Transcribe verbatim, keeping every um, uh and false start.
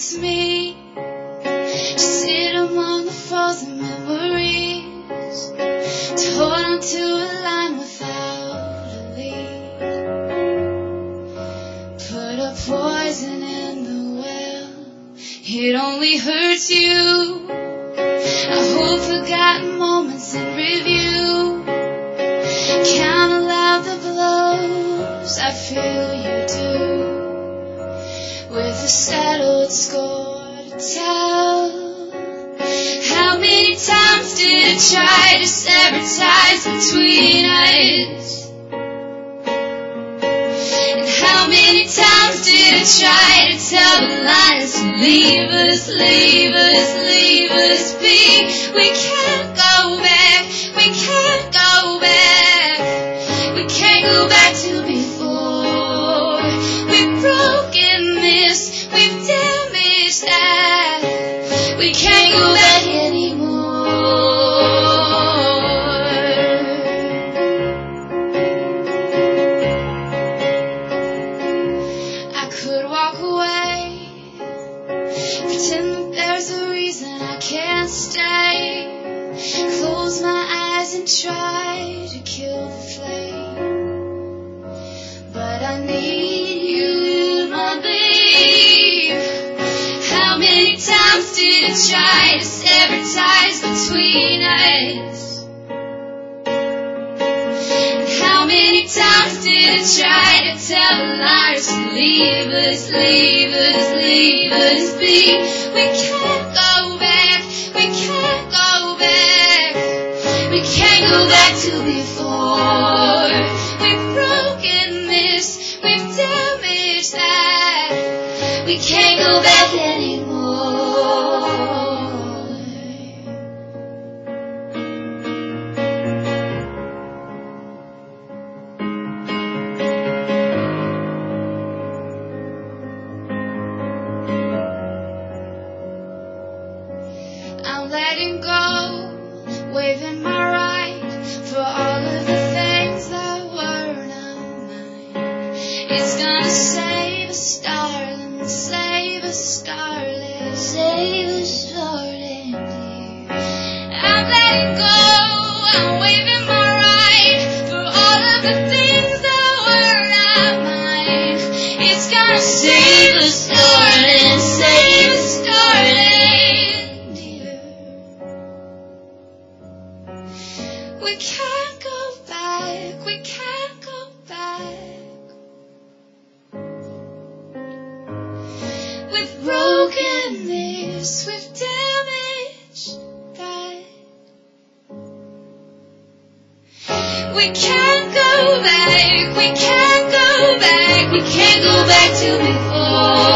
hurts me to sit among the frozen memories, to hold on to a line without a lead, put a poison in the well, it only hurts you. I hold forgotten moments in review, count aloud the blows I feel you do, with a settled score to tell. How many times did I try to sever ties between us? And how many times did I try to tell the lies to leave us, leave us, leave us be? We can't go back, we can't go back, we can't go back to before. We've broken this, we've damaged that, we can't go back anymore. I could walk away, pretend that there's a reason I can't stay, close my eyes and try to kill the flame, but I need you, my babe. How many times did I try to sever ties between us? And how many times did I try to tell the liars to leave us, leave us, leave us be? We can't go back, we can't go back, we can't go back to before. We've broken this, we've damaged that, we can't go back anymore. I'm letting go, waving my right for all of the things that were not mine. It's gonna save us, darling, save us, darling, save us, darling, dear. I'm letting go, I'm waving my right for all of the things that were not mine. It's gonna save us, darling, save us, darling, dear. We can't go back, we can't go back. We've broken this, we've damaged that. We can't go back, we can't go back, we can't go back to before.